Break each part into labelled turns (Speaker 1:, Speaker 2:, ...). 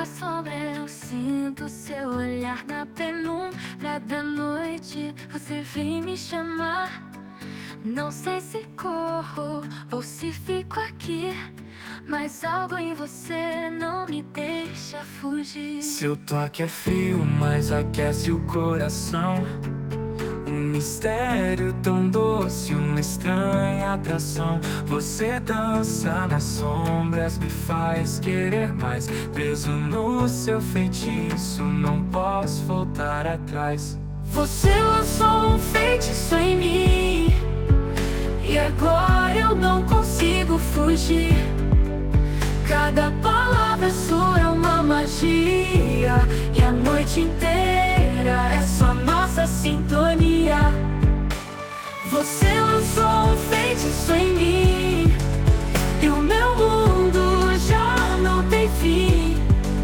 Speaker 1: sua sombra eu sinto seu olhar na penumbra da noite. Você vem me chamar. Não sei se corro ou se fico aqui, mas algo em você não me deixa fugir.
Speaker 2: Seu toque é frio, mas aquece o coração. Um mistério tão doce, uma estranha atração. Você dança nas sombras, me faz querer mais. Preso no seu feitiço, não posso voltar atrás.
Speaker 1: Você lançou um feitiço em mim, e agora eu não consigo fugir. Cada palavra sua é uma magia, e a noite inteira é só nossa sintonia. Você lançou um feitiço em mim, e o meu mundo já não tem fim.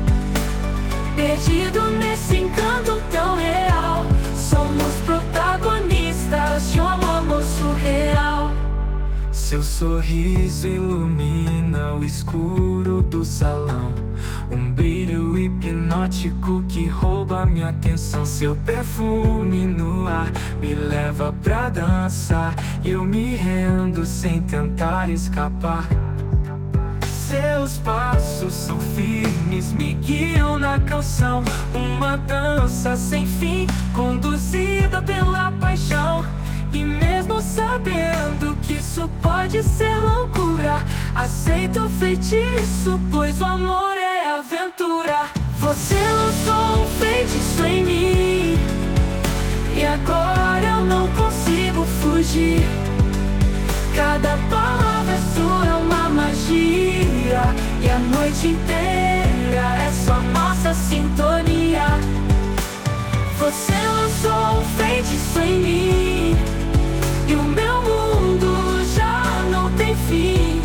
Speaker 1: Perdido nesse encanto tão real, somos protagonistas de um amor surreal.
Speaker 2: Seu sorriso ilumina o escuro do salão. Um brilho hipnótico que rouba minha atenção. Seu perfume no ar me leva pra dançar. Eu me rendo sem tentar escapar. Seus passos são firmes, me guiam na canção. Uma dança sem fim, conduzida pela paixão. E mesmo sabendo que isso pode ser loucura, aceito o feitiço, pois o amor é aventura. Você lançou um feitiço em mim, e agora eu não consigo fugir. Cada palavra sua é uma magia, e a noite inteira é só nossa sintonia. Você lançou um feitiço em mim, e o meu mundo já não tem fim.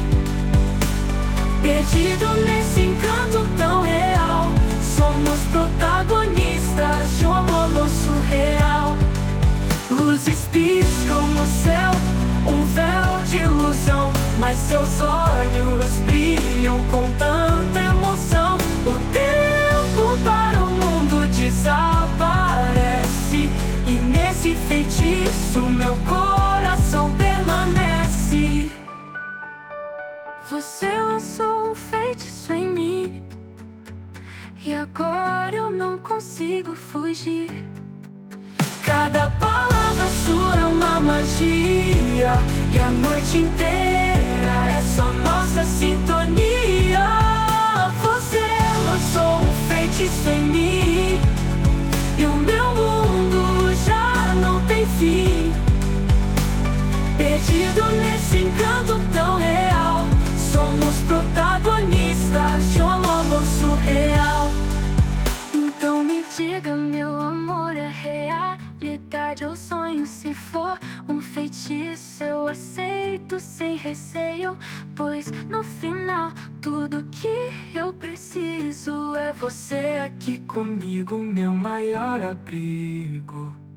Speaker 2: Perdido nesse encanto tão real, somos protagonistas de um amor surreal. Luzes piscam no céu, um véu de ilusão, mas seus olhos brilham com tanta emoção. O tempo para o mundo desaparece, e nesse feitiço meu coração permanece. Você lançou um feitiço em mim, e agora eu não consigo fugir. Cada palavra sua é uma magia, e a noite inteira é só nossa sintonia. Você lançou um feitiço em mim, e o meu mundo já não tem fim. Perdido nesse encanto tão real, somos protagonistas de um amor surreal. Então me diga, meu amor, é realidade ou sonho? Se for um feitiço, eu aceito sem receio, pois no final tudo que eu preciso é você aqui comigo, meu maior abrigo.